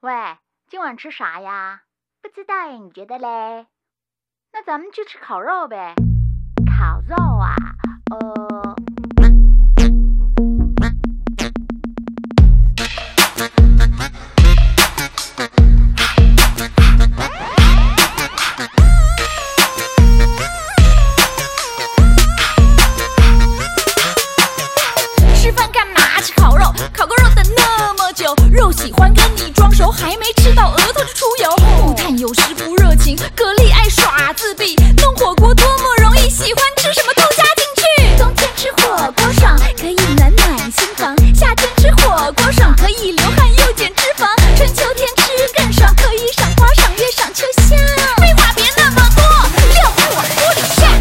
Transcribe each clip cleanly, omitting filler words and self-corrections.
喂，今晚吃啥呀？不知道呀，你觉得嘞？那咱们去吃烤肉呗。烤肉啊， 吃饭干嘛？吃烤肉，烤个肉等那么久，肉喜欢跟你装熟，还没吃到额头就出油。木炭有时不热情，蛤蜊爱耍自闭，弄火锅多么容易，喜欢吃什么都加进去。冬天吃火锅爽，可以暖暖心房；夏天吃火锅爽，可以流汗又减脂肪；春秋天吃更爽，可以赏花赏月赏秋香。废话别那么多，料在我锅里下。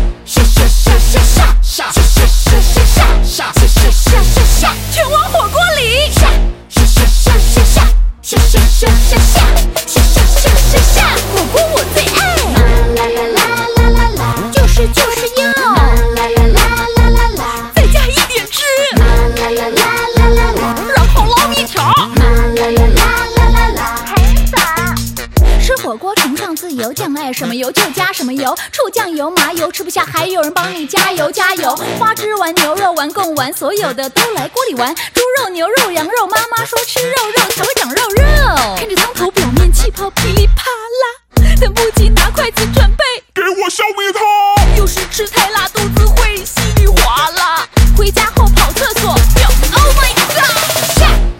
全往火锅里下，火锅我最爱，就是要，再加一点汁，然后捞面条，很爽。吃火锅崇尚自由，酱爱什么油就加什么油，醋酱油麻油吃不下还有人帮你加油加油。花枝丸牛肉丸贡丸，所有的都来锅里玩。猪肉牛肉羊肉，妈妈说吃肉肉才会长肉肉。看着汤头表面气泡噼里啪啦，等不及拿筷子准备给我消灭它。 有时吃太辣肚子会稀里哗啦，回家后跑厕所就 Oh my god，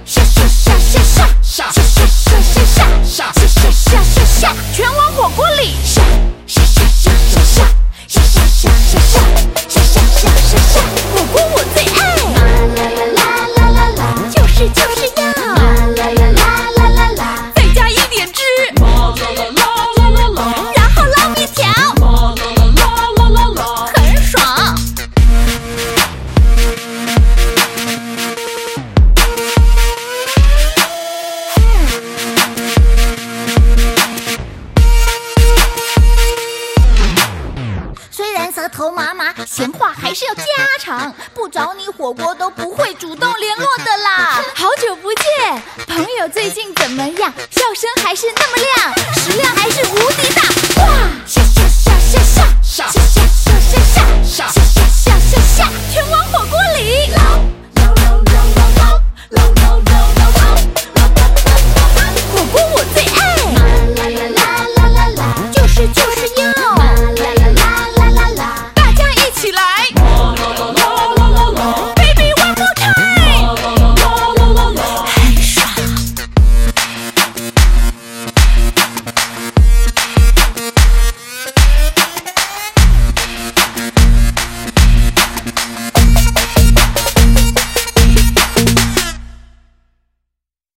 全往火锅里下，火锅我最爱，就是要，再加一点汁，然后捞面条，很爽。虽然舌头麻麻，闲话还是要家常，不找你火锅都不会主动联络的啦。好久不见，朋友最近怎么样？笑声还是那么亮，食量还是无敌大。哇！全往火锅里捞。